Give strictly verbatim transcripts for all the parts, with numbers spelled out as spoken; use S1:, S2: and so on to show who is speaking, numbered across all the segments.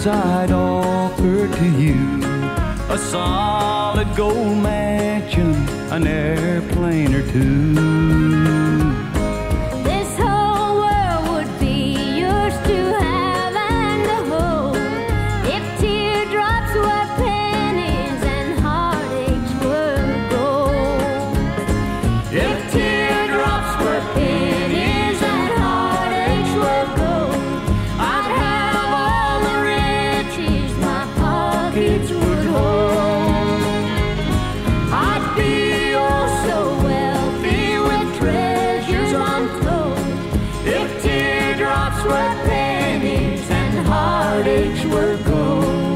S1: pennies I'd offer to you, a solid gold mansion, an airplane or two.
S2: This whole world would be yours to have and to hold, if teardrops were pennies and heartaches were gold. If teardrops were pennies and heartaches were gold, I'd have all the riches my pockets would hold. I'd be oh so wealthy with treasures untold, if teardrops were pennies and heartaches were gold.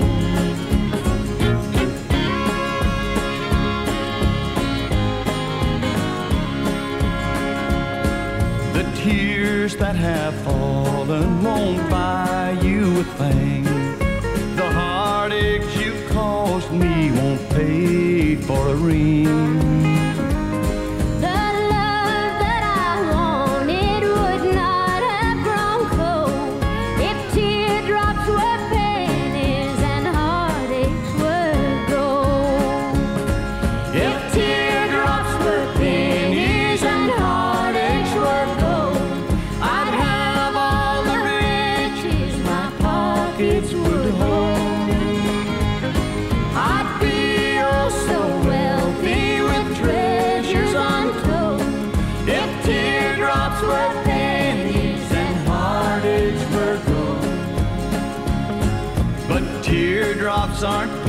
S1: The tears that have fallen won't buy you a thing. The heartaches you caused me won't pay for a ring.
S2: The love that I wanted would not have grown cold, if teardrops were pennies and heartaches were gold. If teardrops were pennies and heartaches were gold, I'd have all the riches my pockets would hold. I'd be oh so wealthy with treasures untold, if teardrops were pennies and heartaches were gold.
S1: But teardrops aren't